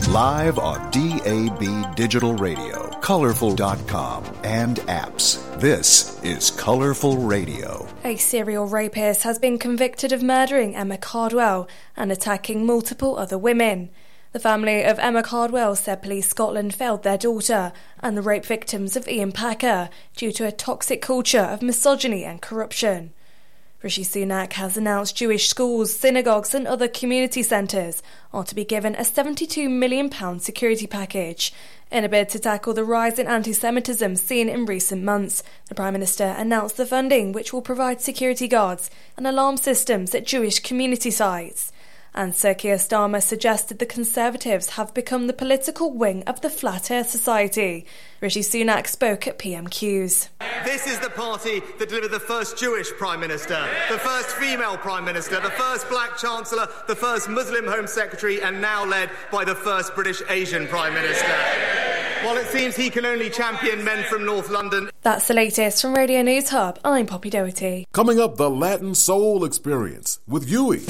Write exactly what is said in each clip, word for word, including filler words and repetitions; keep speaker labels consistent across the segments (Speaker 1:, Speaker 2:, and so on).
Speaker 1: Live on D A B Digital Radio, colorful dot com, and apps. This is Colorful Radio.
Speaker 2: A serial rapist has been convicted of murdering Emma Cardwell and attacking multiple other women. The family of Emma Cardwell said Police Scotland failed their daughter and the rape victims of Ian Packer due to a toxic culture of misogyny and corruption. Rishi Sunak has announced Jewish schools, synagogues and other community centres are to be given a seventy-two million pounds security package. In a bid to tackle the rise in anti-Semitism seen in recent months, the Prime Minister announced the funding which will provide security guards and alarm systems at Jewish community sites. And Sir Keir Starmer suggested the Conservatives have become the political wing of the Flat Earth Society. Rishi Sunak spoke at P M Qs.
Speaker 3: This is the party that delivered the first Jewish Prime Minister, the first female Prime Minister, the first black Chancellor, the first Muslim Home Secretary, and now led by the first British Asian Prime Minister. While it seems he can only champion men from North London.
Speaker 2: That's the latest from Radio News Hub. I'm Poppy Doherty.
Speaker 4: Coming up, the Latin Soul Experience with Yui.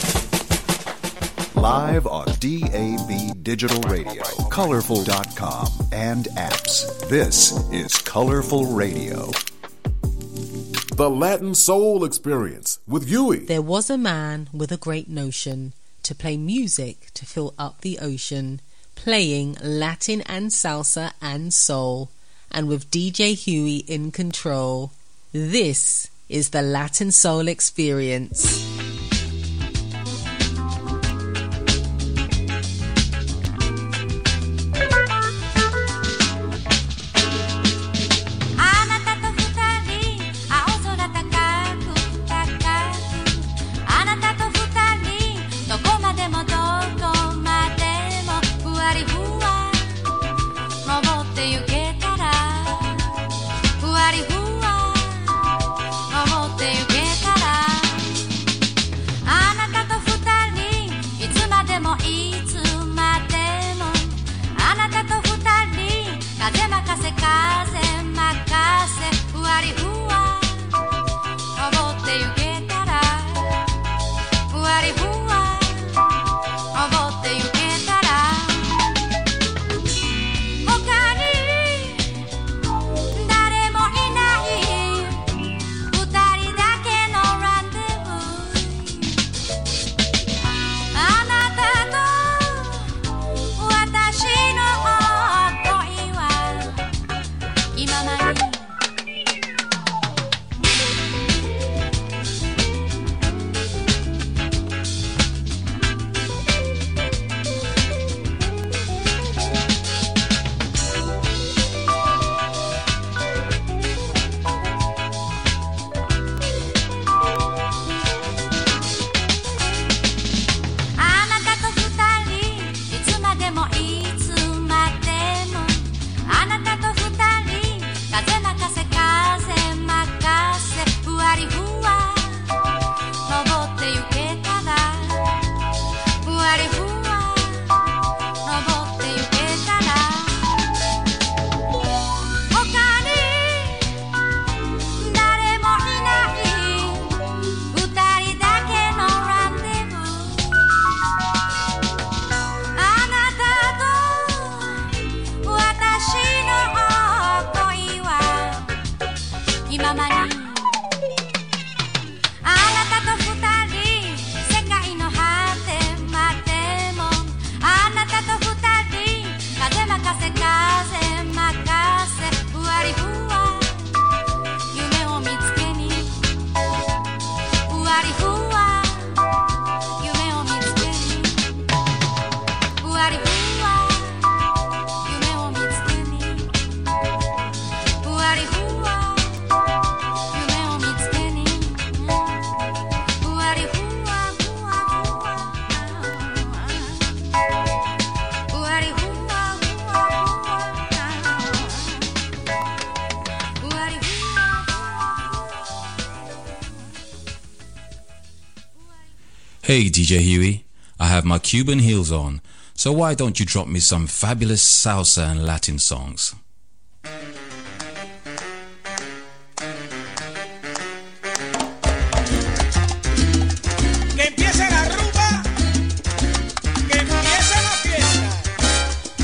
Speaker 1: Live on D A B Digital Radio, colorful dot com, and apps. This is Colorful Radio.
Speaker 4: The Latin Soul Experience with Yui.
Speaker 5: There was a man with a great notion to play music to fill up the ocean, playing Latin and salsa and soul, and with D J Huey in control. This is the Latin Soul Experience.
Speaker 6: Hey D J Huey, I have my Cuban heels on, so why don't you drop me some fabulous salsa and Latin songs?
Speaker 7: Que empiece la rumba, que empiece la fiesta.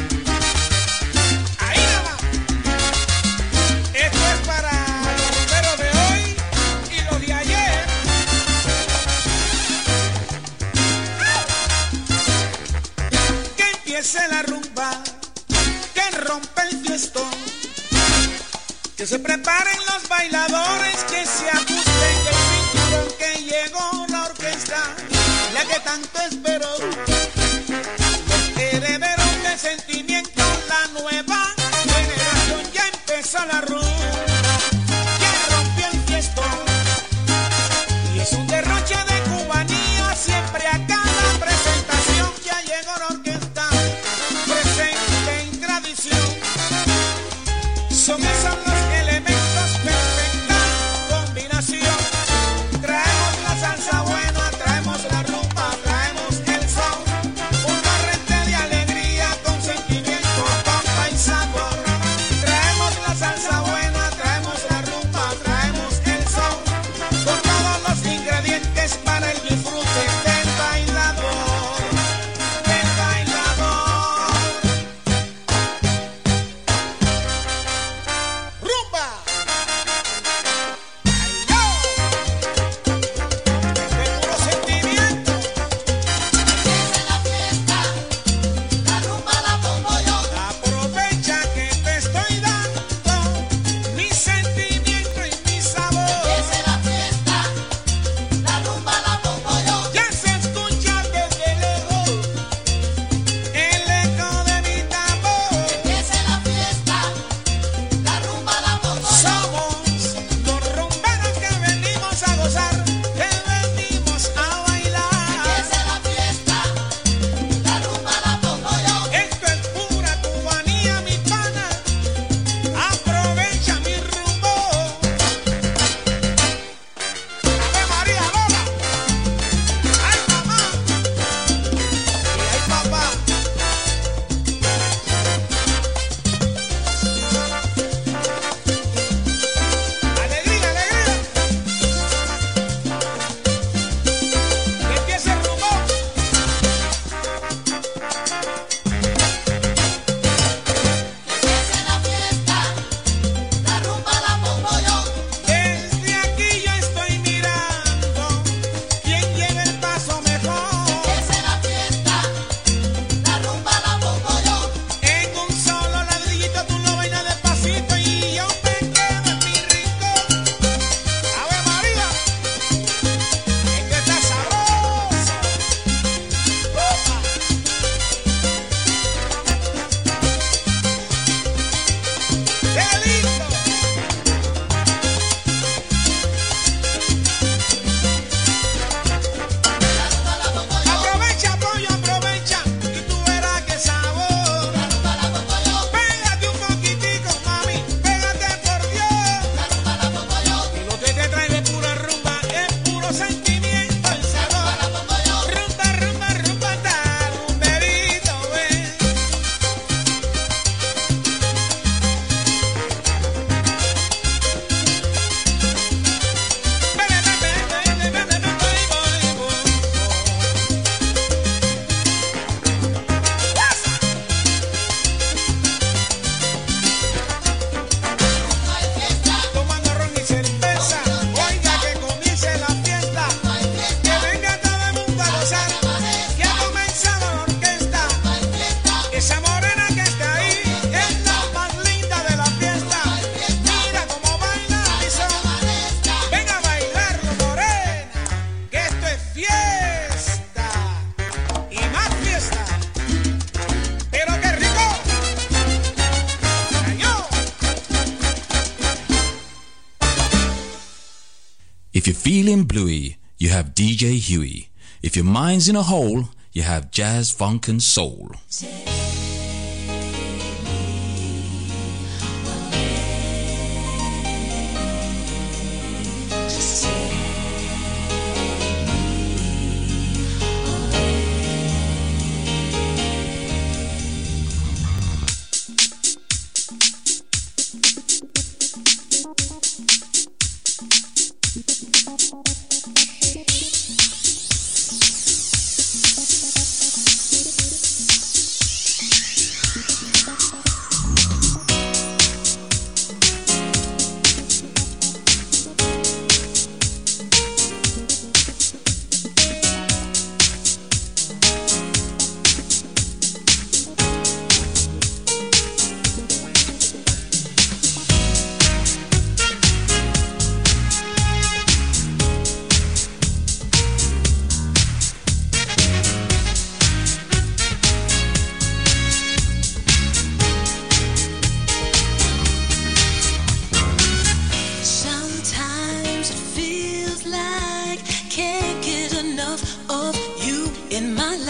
Speaker 7: empiece la rumba, que rompe el fiestón, que se preparen los bailadores, que se ajusten el cinturón, que llegó la orquesta, la que tanto esperó, los herederos del sentimiento, la nueva generación, ya empezó la rumba, que rompió el fiestón, y es un derroche de cubanía, siempre a cada presentación, ya llegó la orquesta, presente en tradición, son esos los elementos, perfecta combinación, traemos la salsa buena, traemos la rumba, traemos el son, un torrente de alegría, con sentimiento, pompa y sabor, traemos la salsa buena, traemos la rumba, traemos el son, con todos los ingredientes para el disfrute del bailador, del bailador. ¡Rumba! ¡Ay, yo! De puro sentimiento. Aprovecha que te estoy dando mi sentimiento y mi sabor. Ya se escucha desde lejos el eco de mi tambor. Somos los rumberos que venimos a gozar, que venimos a bailar. Esto es pura cubanía, mi pana. Aprovecha mi rumbo. Ave María Lola. Ay, mamá. Y ay, papá. Alegría, alegría. Que empiece el rumbo. Desde aquí yo estoy mirando quién lleva el paso mejor. En un solo ladrillito tú lo bailas despacito y yo me quedo en mi rincón. Ave María, esto está sabroso. ¡Upa! ¡Qué lindo! Aprovecha, pollo, aprovecha, y tú verás qué sabor. Pégate un poquitico, mami, pégate por Dios. Y lo que te trae de pura rumba es puro sentimiento y sabor. Rumba, rumba, rumba, da, rumberito, ven. Ven, ven, ven, ven, ven, ven, ven, ven, voy, voy, voy. Tomando ron y cerveza, oiga que comience la fiesta, que venga todo el mundo a gozar, que ha comenzado la orquesta, esa morena que está ahí es la más linda de la fiesta, mira cómo baila mi son, venga a bailarlo morena, que esto es fiesta, y más fiesta, pero qué rico, ay, yo.
Speaker 6: If you're feeling bluey, you have D J Huey. If your mind's in a hole, you have jazz, funk, and soul.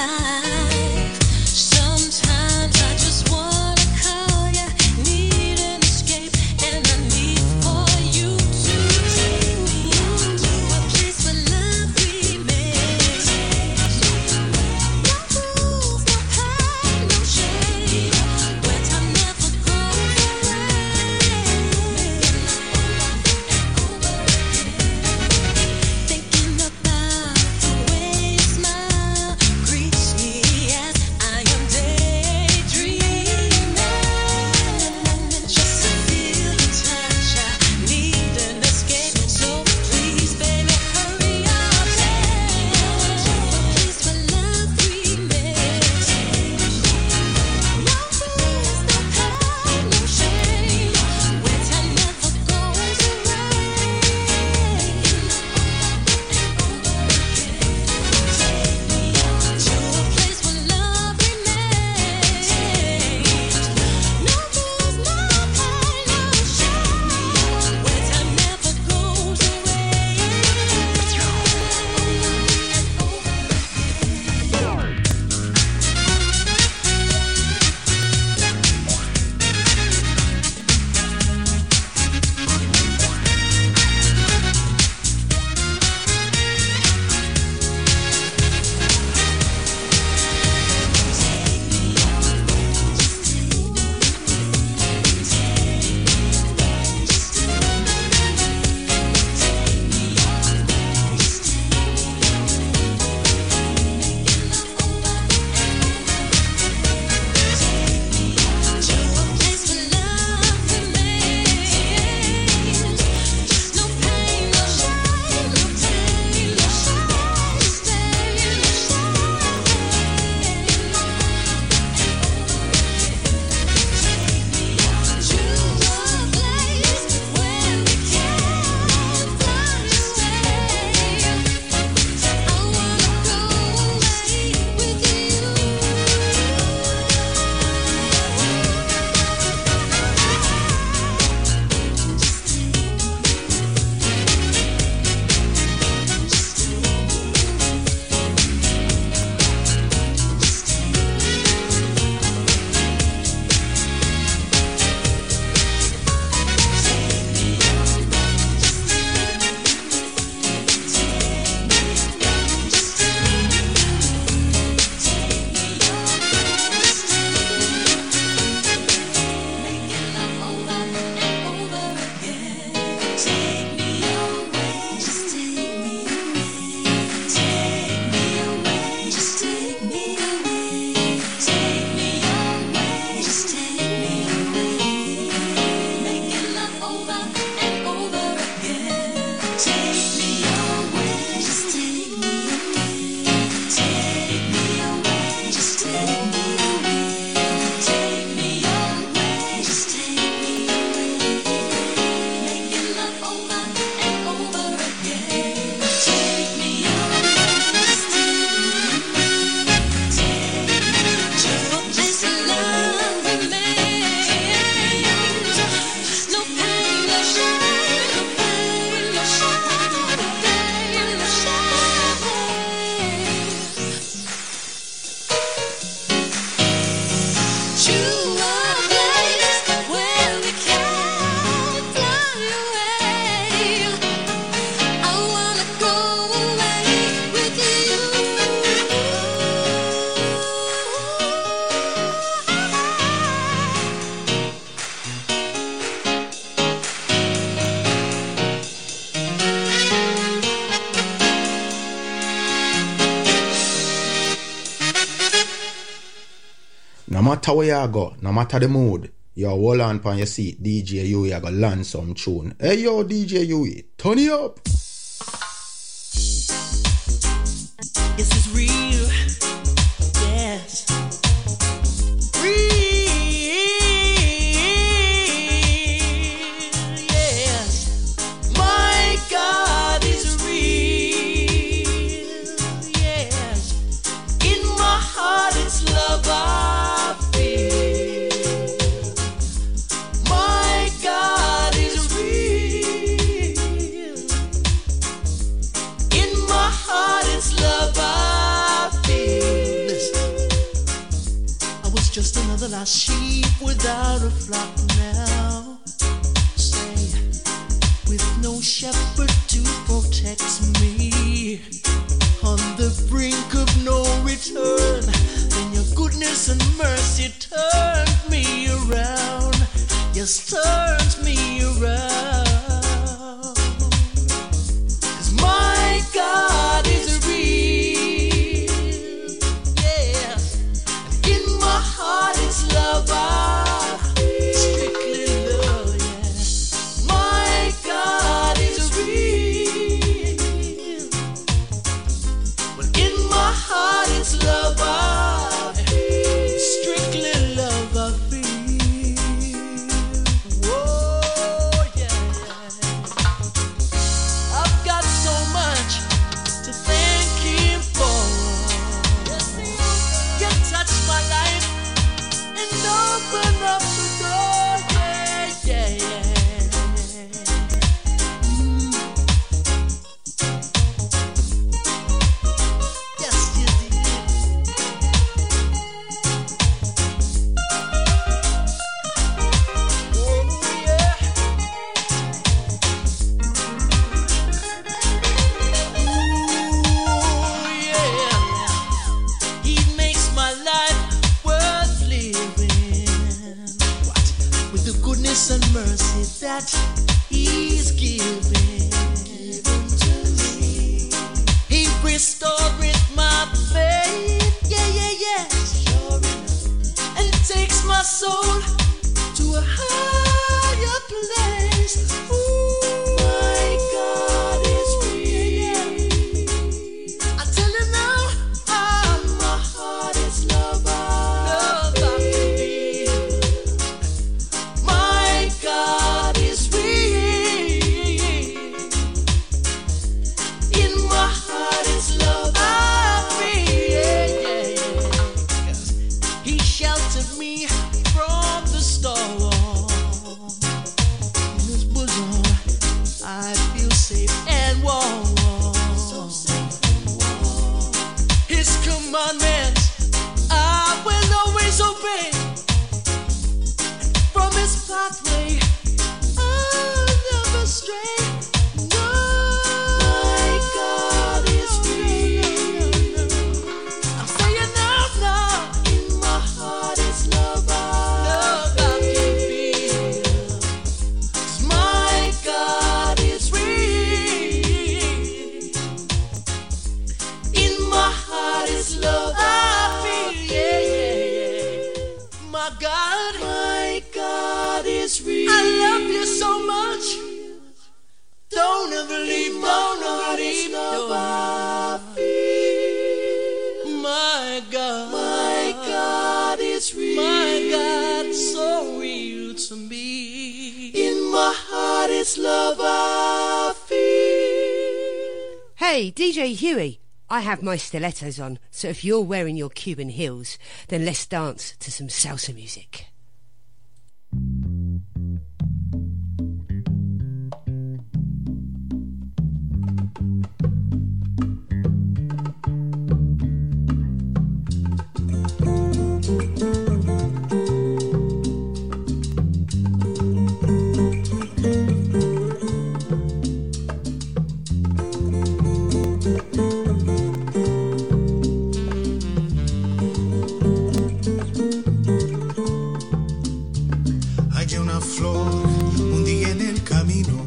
Speaker 8: No matter where you go, no matter the mood, you hold on on your seat, D J Huey, I go land some tune. Hey yo, D J Huey, turn it up.
Speaker 9: This is real, yes. Real, yes. My God is real, yes. In my heart it's love I feel. My God is real. In my heart it's love I feel. just another lost sheep without a flock now. Say, with no shepherd to protect me, on the brink of no return, then your goodness and mercy turned me around. Yes, turned me around. 'Cause my God is real, yeah, and in my heart is love, ah, strictly love, yeah. My God is real, well, in my heart is love, ah, strictly love I feel. Whoa, yeah. I've got so much to thank Him for. You touched my life and opened up the door, yeah, yeah, yeah. Mm. Yes, you did. Oh, yeah. Ooh, yeah. He makes my life worth living. What? With the goodness and mercy that He's giving to me. He restoreth my faith. Yeah, yeah, yeah. Sure enough. And takes my soul to a higher place. Ooh, my God is real. I tell you now, ah, my heart is love, love I feel. My God is real. In my heart is love I feel, yeah, yeah, yeah. He sheltered me from the storm. In His bosom, I feel safe and warm. His commandments I will always obey. From His pathway I'll never stray. No, my God is real. I'm saying now, now, in my heart is love, love I can feel. 'Cause my God is real. In my heart is love I feel, yeah, yeah, yeah. My God, my God is real. I love you so much. Don't ever leave, don't ever leave, love I feel. My God, my God is real. My God, so real to me. In my heart is love I feel.
Speaker 10: Hey, D J Huey, I have my stilettos on, so if you're wearing your Cuban heels, then let's dance to some salsa music.
Speaker 7: Hay una flor un día en el camino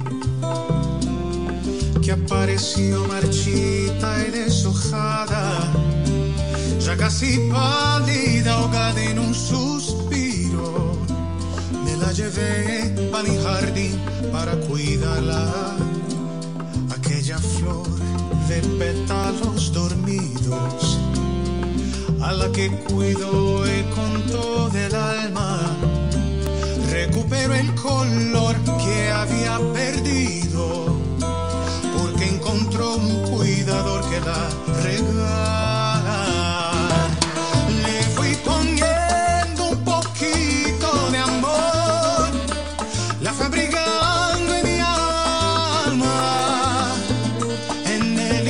Speaker 7: que apareció marchita y deshojada, ya casi pálida, ahogada en un suspiro. Me la llevé a mi jardín para cuidarla, aquella flor de pétalos dormidos, a la que cuido y con todo el alma recupero el color que había perdido, porque encontró un cuidador que la regala. Le fui poniendo un poquito de amor, la fui abrigando en mi alma. En el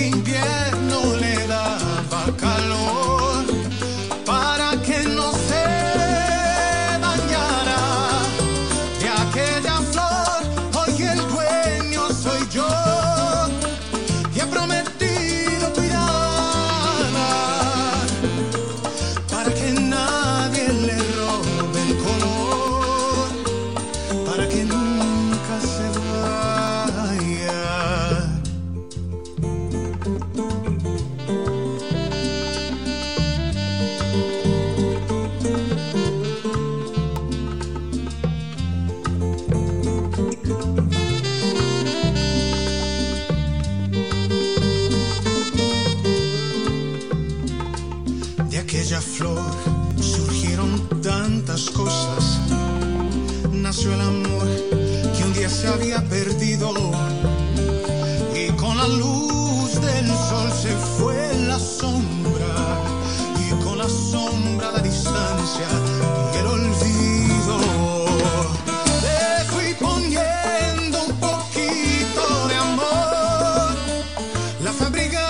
Speaker 7: invierno le daba calor para que no se para que nadie le robe el color, para que nunca se vaya. Aquella flor surgieron tantas cosas, nació el amor que un día se había perdido y con la luz del sol se fue la sombra y con la sombra la distancia y el olvido. Le fui poniendo un poquito de amor, la fábrica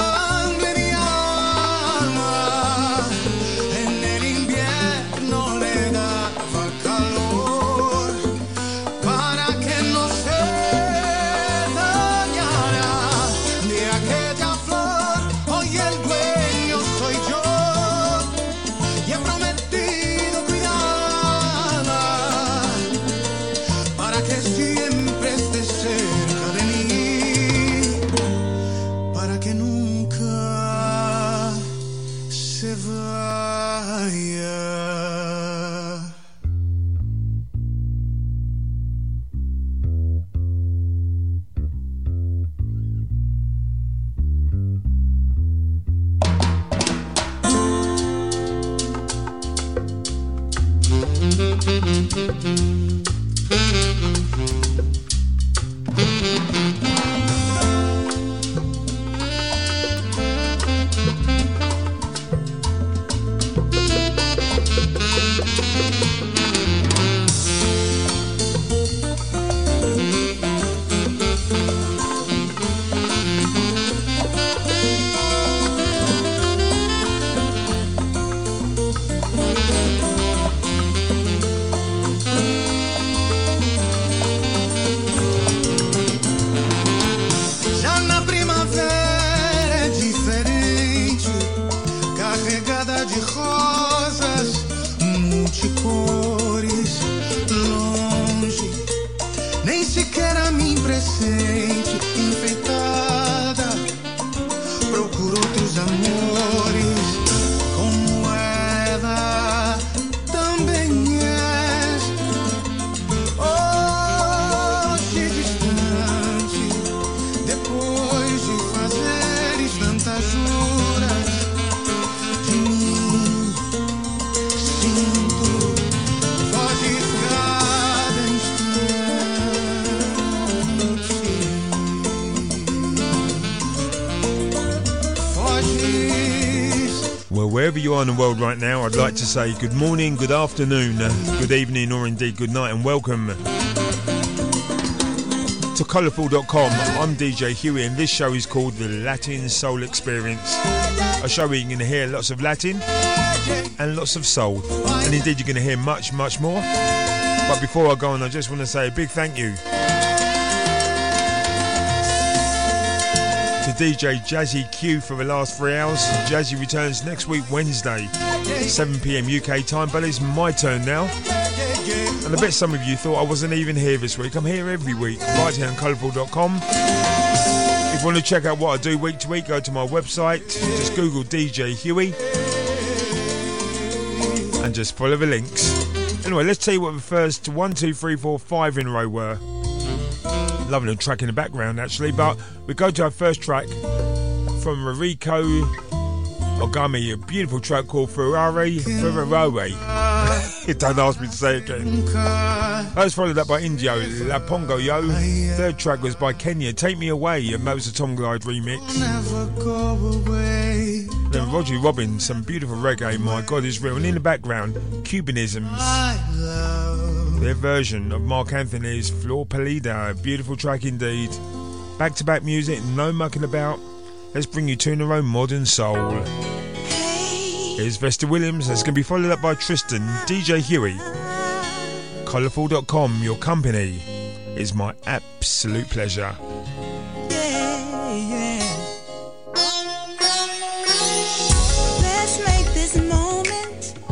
Speaker 11: Wherever you are in the world right now, I'd like to say good morning, good afternoon, good evening, or indeed good night, and welcome to colourful dot com. I'm D J Huey, and this show is called The Latin Soul Experience, a show where you're going to hear lots of Latin and lots of soul, and indeed you're going to hear much, much more. But before I go on, I just want to say a big thank you to D J Jazzy Q for the last three hours. Jazzy returns next week Wednesday, seven p m U K time, but it's my turn now. And I bet some of you thought I wasn't even here this week. I'm here every week, right here on colourful dot com. If you want to check out what I do week to week, go to my website, just Google D J Huey and just follow the links. Anyway, let's tell you what the first one, two, three, four, five in a row were. Lovely track in the background actually, but we go to our first track from Ruriko Ogami, a beautiful track called Ferrari Ferrari. Don't ask me to say it again. That was followed up by Indio, La Pongo Yo. Third track was by Kenya, Take Me Away, and that was a Tom Glide remix. Then Roger Robin, some beautiful reggae, My God Is Real, and in the background, Cubanisms. Their version of Mark Anthony's Flor Pálida, a beautiful track indeed. Back-to-back music, no mucking about. Let's bring you to our own modern soul. Here's Vesta Williams. That's going to be followed up by Tristan, D J Huey. colourful dot com, your company is my absolute pleasure.
Speaker 12: Yeah, yeah. Let's make this moment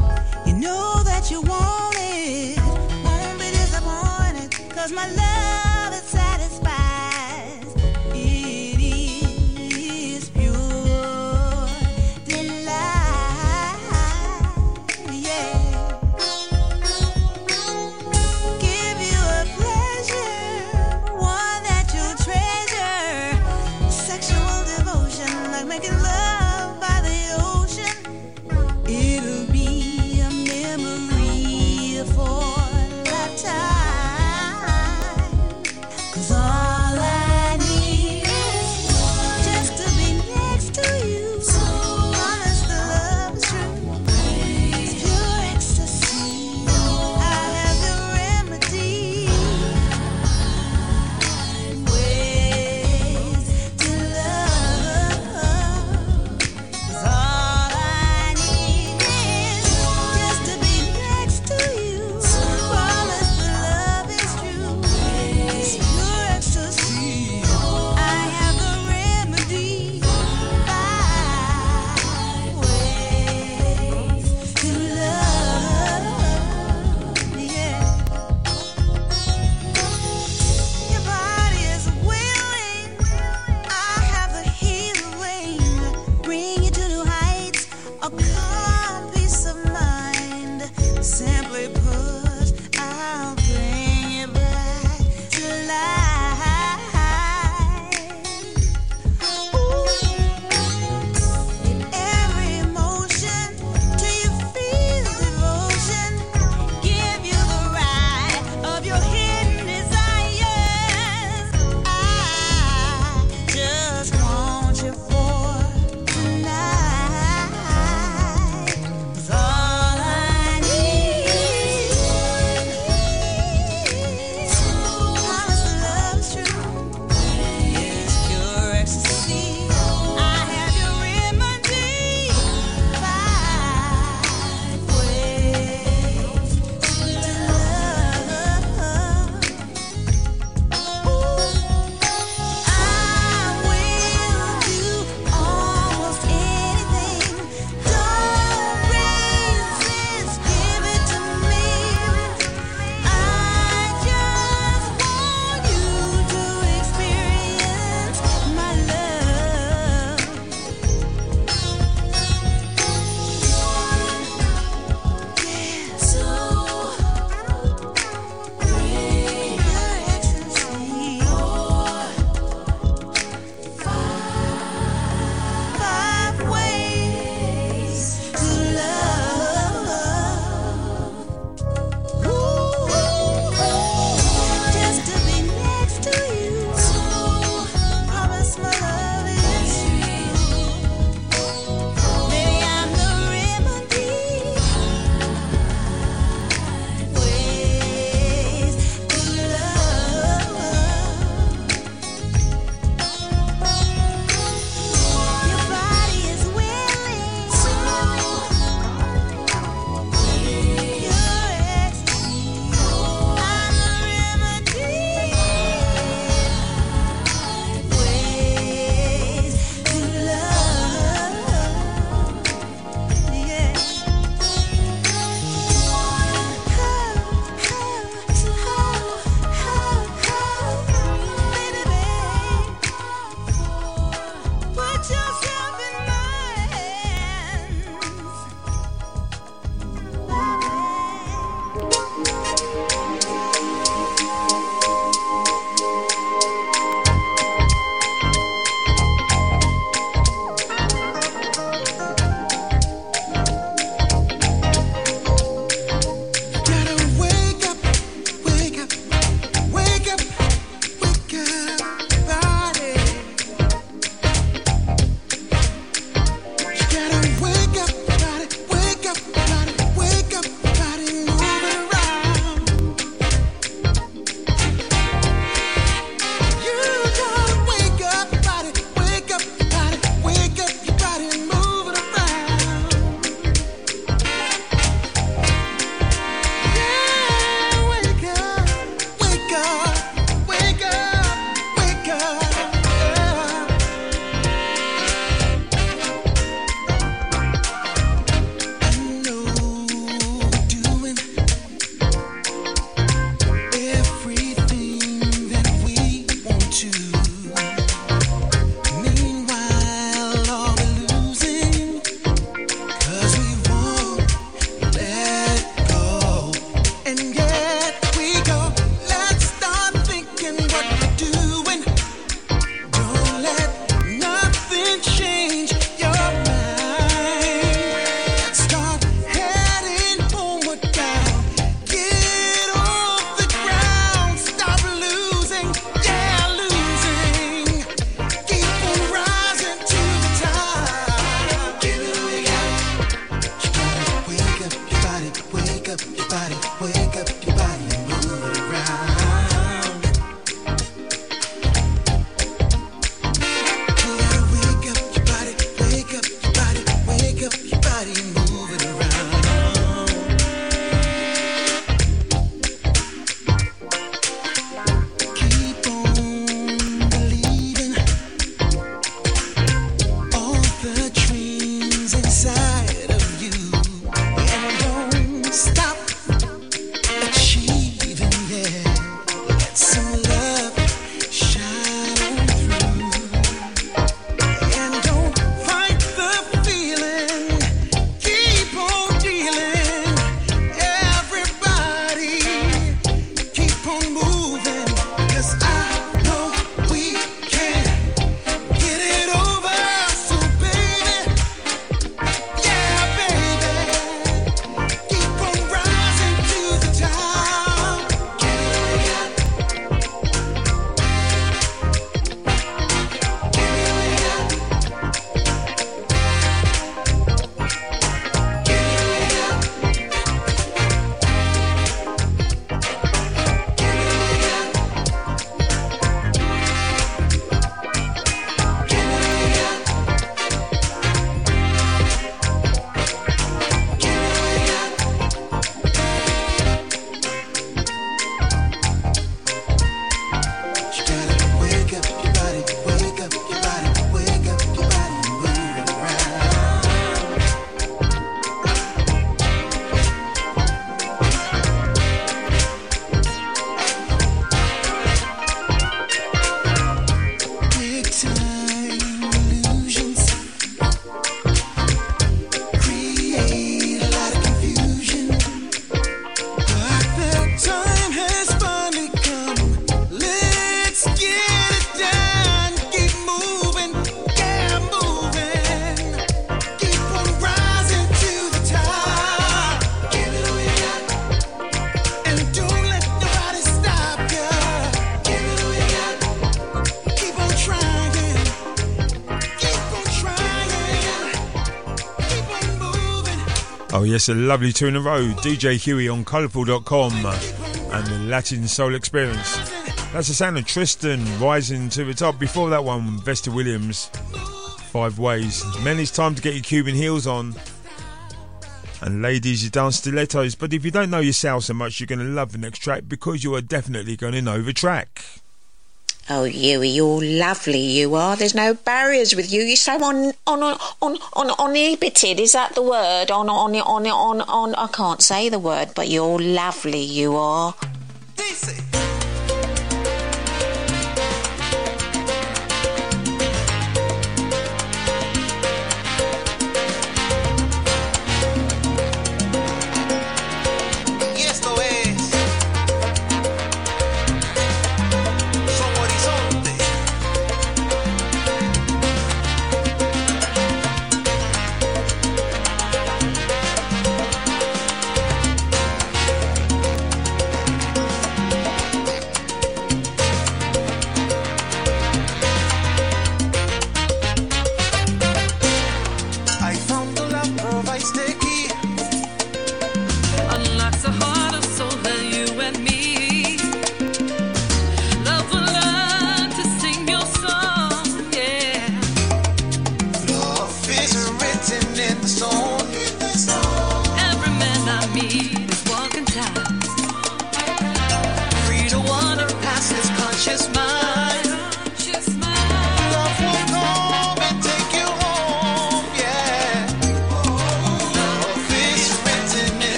Speaker 11: Oh yes, a lovely two in a row. D J Huey on colourful dot com and the Latin Soul Experience. That's the sound of Tristan rising to the top. Before that one, Vesta Williams, Five Ways. Men, it's time to get your Cuban heels on. And ladies, you dance stilettos. But if you don't know your salsa much, you're going to love the next track because you are definitely going to know the track.
Speaker 13: Oh, Huey, you're lovely, you are. There's no barriers with you. You're so on on on on uninhibited. Is that the word? On on on on on. I can't say the word, but you're lovely, you are.
Speaker 7: Dice.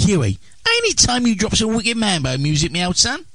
Speaker 14: Huey, ain't it time you drop some wicked mambo music, me old son?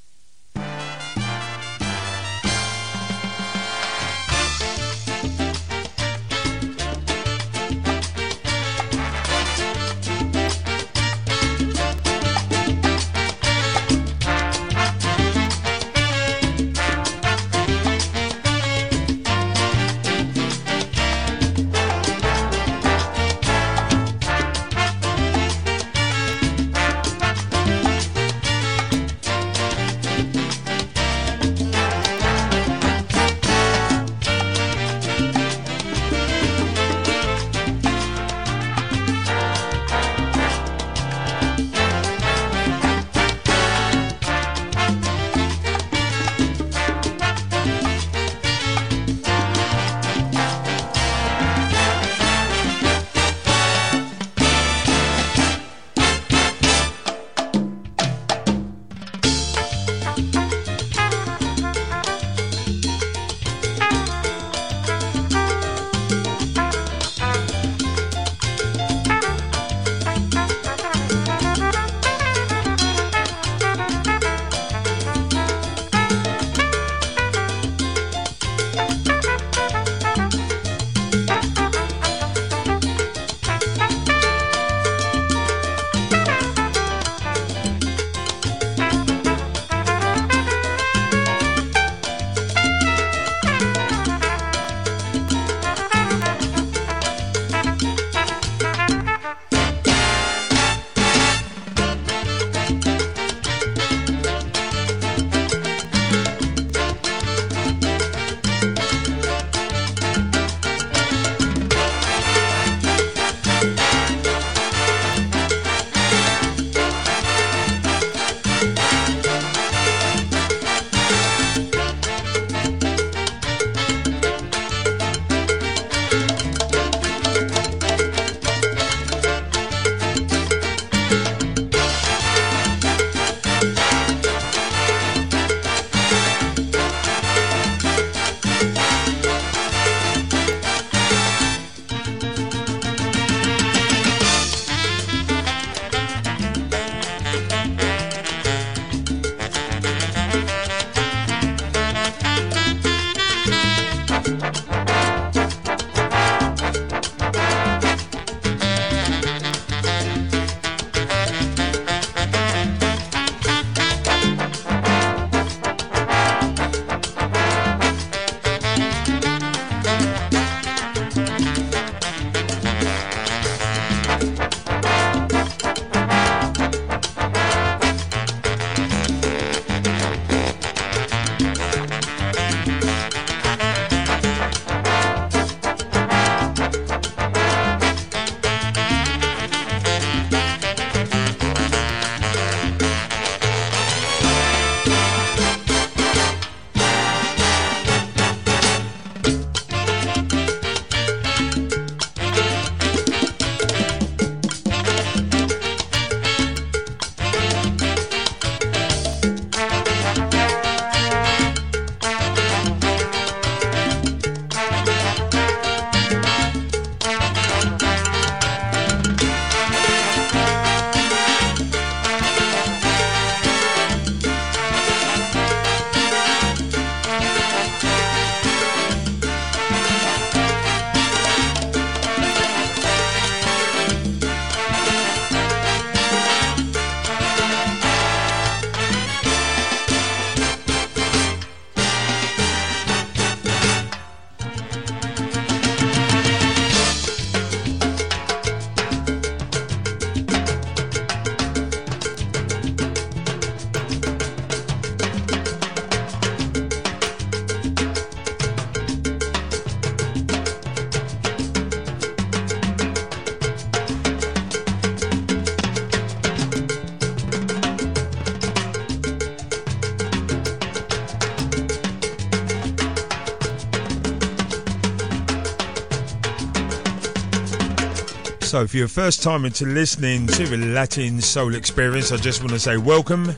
Speaker 11: So if you're a first time into listening to the Latin Soul Experience, I just want to say welcome.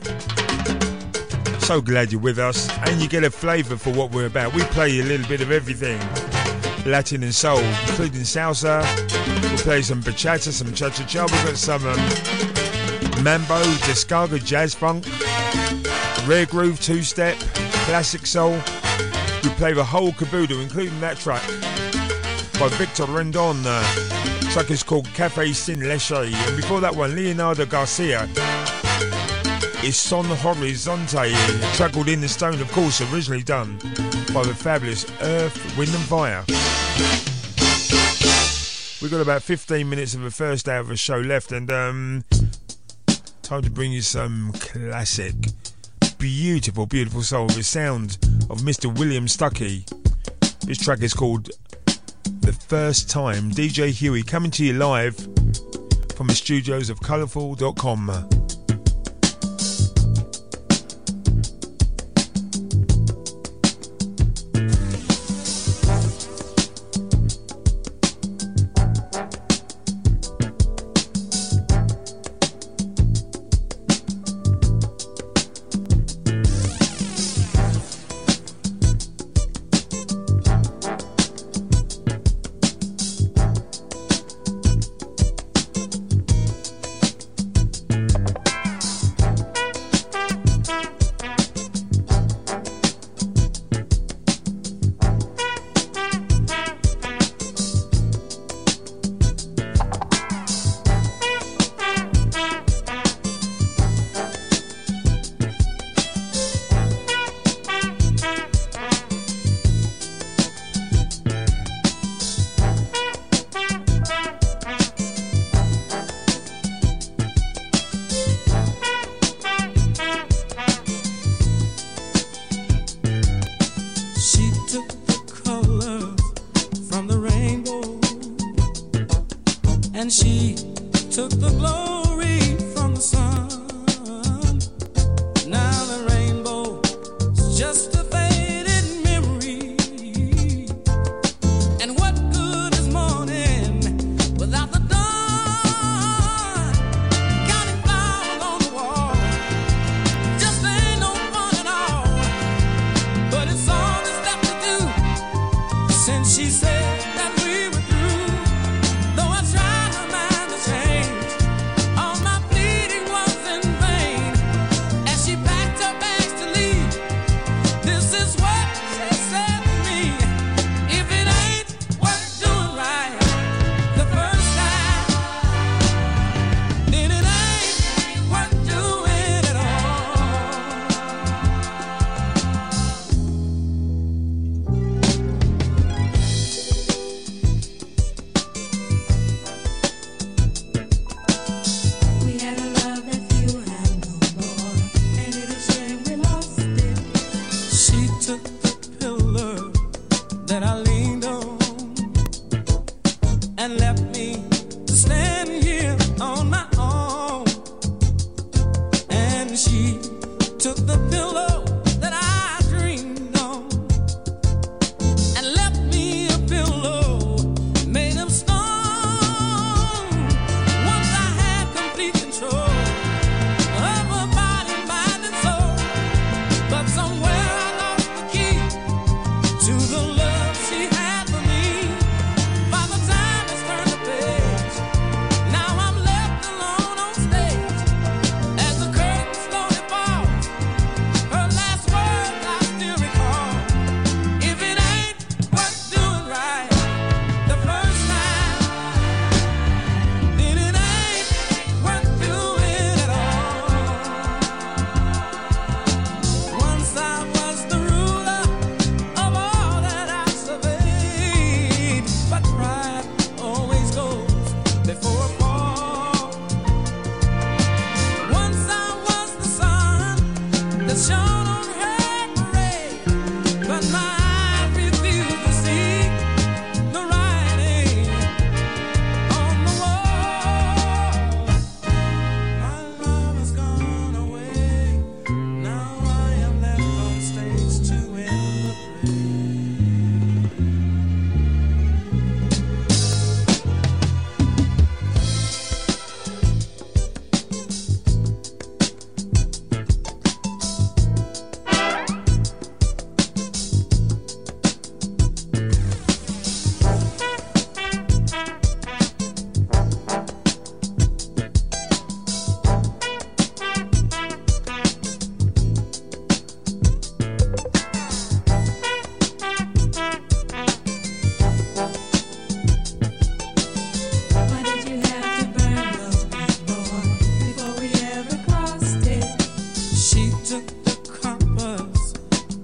Speaker 11: So glad you're with us and you get a flavour for what we're about. We play a little bit of everything, Latin and soul, including salsa. We'll play some bachata, some cha-cha-cha. We've got some um, mambo, descarga, jazz funk, rare groove, two-step, classic soul. We play the whole caboodle, including that track by Victor Rendon. The track is called Café Sin Leche. And before that one, Leonardo Garcia is Son Horizonte, a track called In the Stone, of course, originally done by the fabulous Earth, Wind and Fire. We've got about fifteen minutes of the first hour of the show left, and um, time to bring you some classic, beautiful, beautiful soul with the sound of Mister William Stuckey. This track is called The First Time. D J Huey coming to you live from the studios of colourful dot com.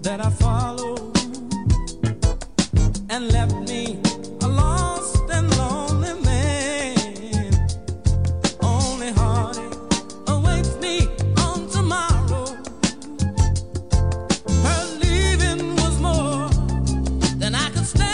Speaker 12: that I followed and left me a lost and lonely man. Only heartache awaits me on tomorrow. Her leaving was more than I could stand.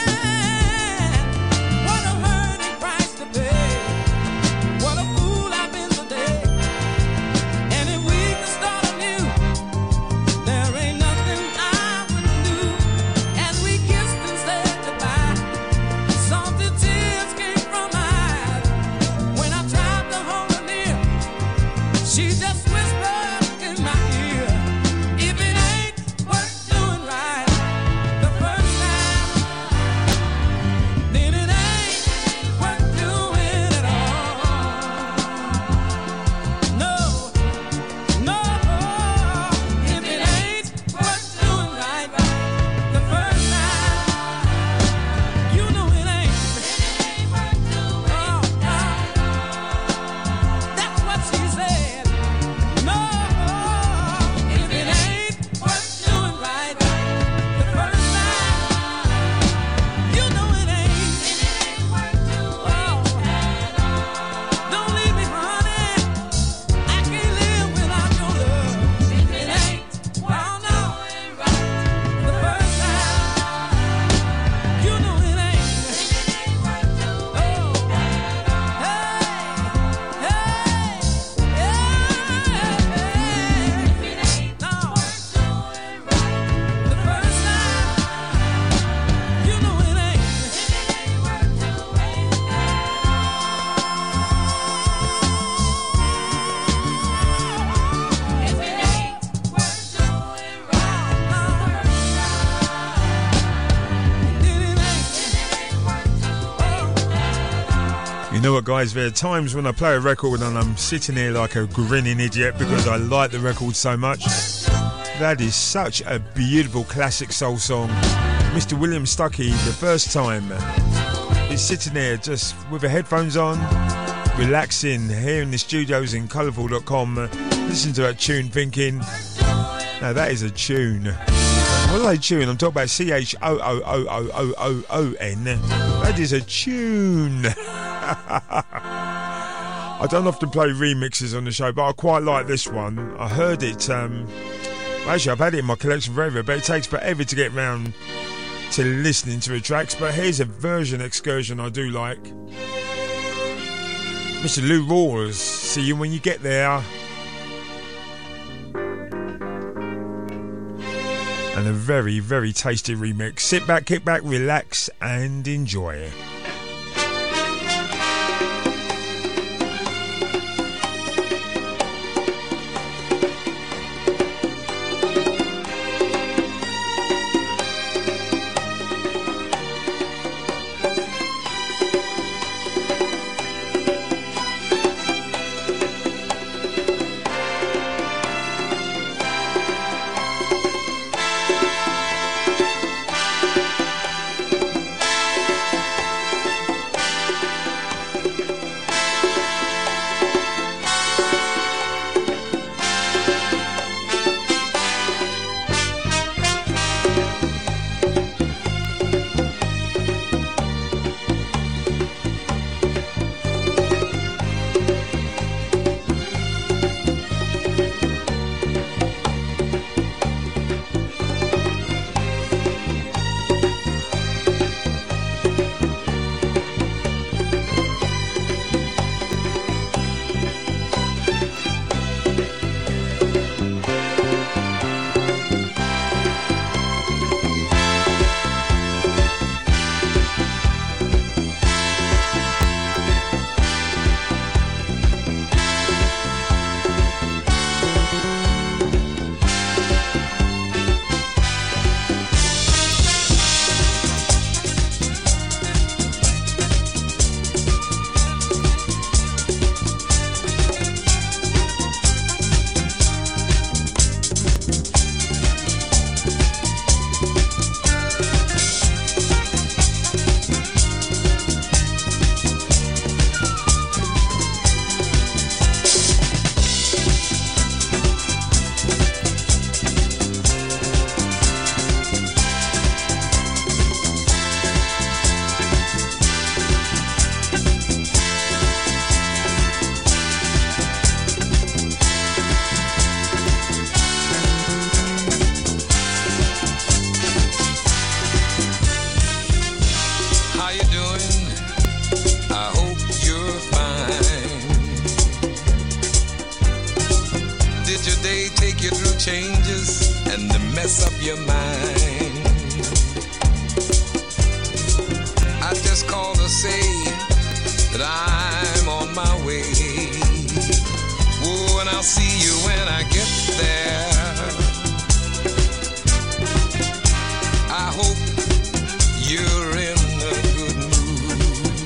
Speaker 12: What a hurting price to pay. What a fool I've been today. And if we could start anew, there ain't nothing I wouldn't do. And we kissed and said goodbye. Salty tears came from my eyes. When I tried to hold her near, she just whispered in my ear, if it ain't worth doing right the first time, then it ain't worth doing at all. No, no, if it ain't worth doing right the first time, you know it ain't. Oh, that's what she said. No, if it ain't worth doing right the first time, you know it ain't. Oh, don't leave me, honey. I can't live without your love. If it ain't, oh no, the first time, you know it ain't. Oh, hey, hey, hey, no, the first time, you know it ain't.
Speaker 11: You know what, guys? There are times when I play a record and I'm sitting here like a grinning idiot because I like the record so much. That is such a beautiful classic soul song. Mister William Stuckey, the first time, is sitting there just with the headphones on, relaxing here in the studios in colourful dot com, listening to that tune thinking, now that is a tune. What are they tune? I'm talking about C H O O O O O O O N. That is a tune. I don't often play remixes on the show, but I quite like this one. I heard it, um, actually I've had it in my collection forever, but it takes forever to get round to listening to the tracks. But here's a version excursion I do like. Mister Lou Rawls, See You When You Get There. And a very, very tasty remix. Sit back, kick back, relax and enjoy.
Speaker 15: strangers and to mess up your mind. I just called to say that I'm on my way. Oh, and I'll see you when I get there. I hope you're in a good mood.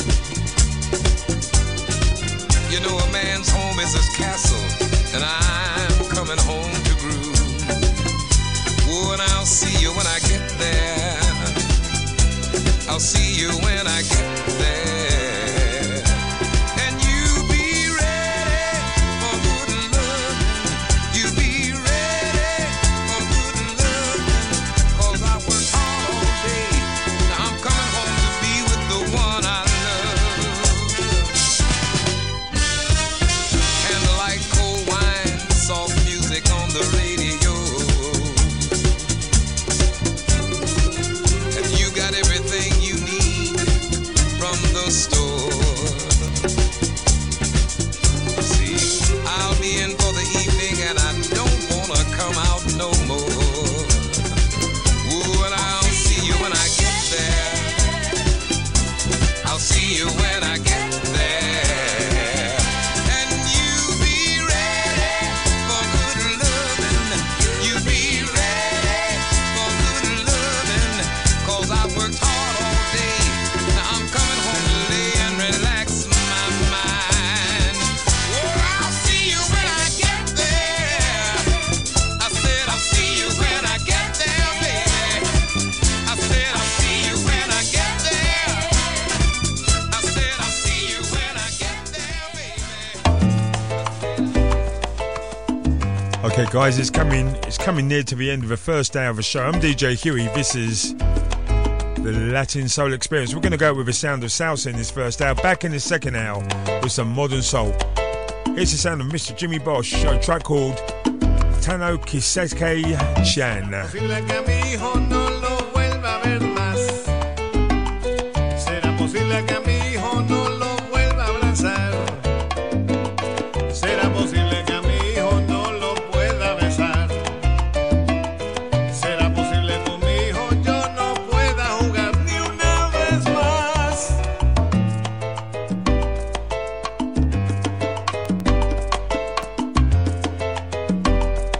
Speaker 15: You know, a man's home is his castle, and I'm coming home to groove. Oh, and I'll see you when I get there. I'll see you when I get there. And you be ready for good love. You be ready for good love. Cause I work hard all day. Now I'm coming home to be with the one I love. Candlelight, cold wine, soft music on the radio. And you got everything you need from the store. See, I'll be in for the evening and I don't wanna come out no more. Ooh, and I'll see you when I get there. I'll see you when I get there. And you be ready for good loving. You be ready for good loving. Cause I worked hard all day. Now I'm coming home to lay and relax my mind. Oh, I'll see you when I get there. I said I'll see you when I get there, baby. I said I'll see you when I get there. I said I'll see you when I get there, baby.
Speaker 11: Okay, guys, it's coming. It's coming near to the end of the first day of the show. I'm D J Huey. This is the Latin Soul Experience. We're going to go with the sound of salsa in this first hour. Back in the second hour with some modern soul. Here's the sound of Mister Jimmy Bosch, a track called Tano Kiseke Chan.
Speaker 16: Posible que a mi hijo no lo